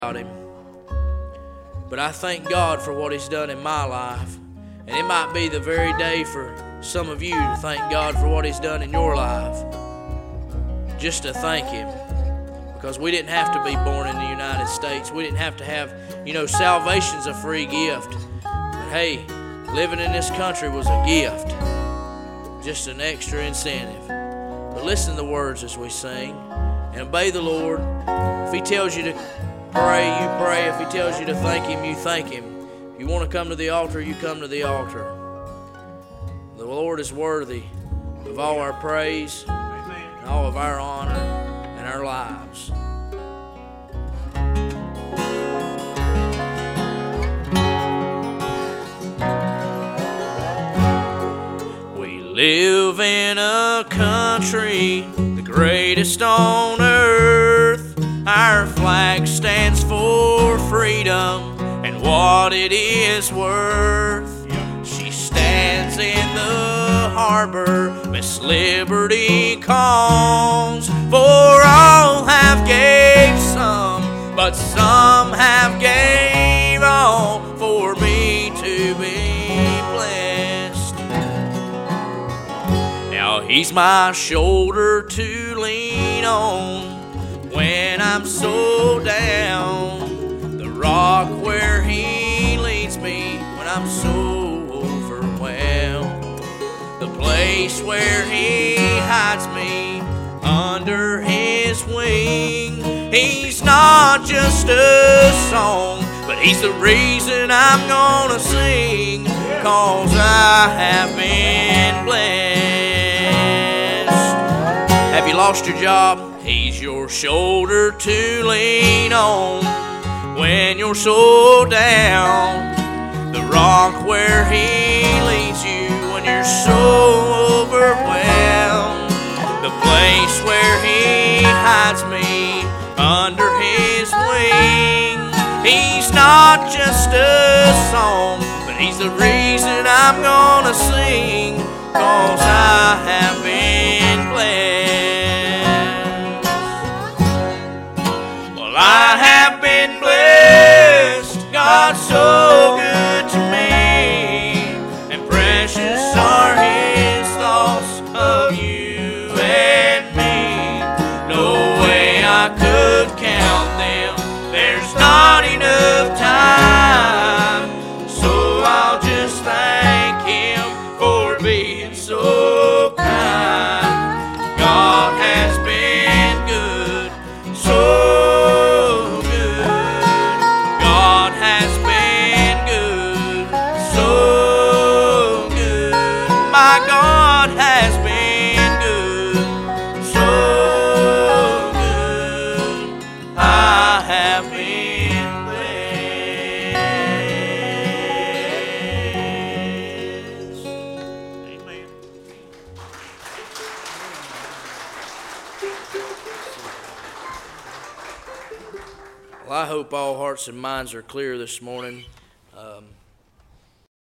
about him. But I thank God for what he's done in my life. And it might be the very day for some of you to thank God for what he's done in your life. Just to thank him. Because we didn't have to be born in the United States. We didn't have to have, salvation's a free gift. But hey, living in this country was a gift. Just an extra incentive. But listen to the words as we sing. And obey the Lord. If he tells you to pray, you pray. If he tells you to thank him, you thank him. If you want to come to the altar, you come to the altar. The Lord is worthy of all our praise, and all of our honor, and our lives. We live in a country, the greatest on earth. Our flag stands for freedom and what it is worth. She stands in the harbor, Miss Liberty calls. For all have gave some, but some have gave all for me to be blessed. Now he's my shoulder to lean on when I'm so down, the rock where he leads me when I'm so overwhelmed, the place where he hides me under his wing. He's not just a song, but he's the reason I'm gonna sing, 'cause I have been blessed. Have you lost your job? He's your shoulder to lean on when you're so down, the rock where he leads you when you're so overwhelmed, the place where he hides me under his wing. He's not just a song, but he's the reason I'm gonna sing, 'cause I have been blessed. I have been blessed, God's so good to me, and precious are his thoughts of you and me. No way I could count them, there's not enough time, so I'll just thank him for being so kind. God has been good, so I hope all hearts and minds are clear this morning.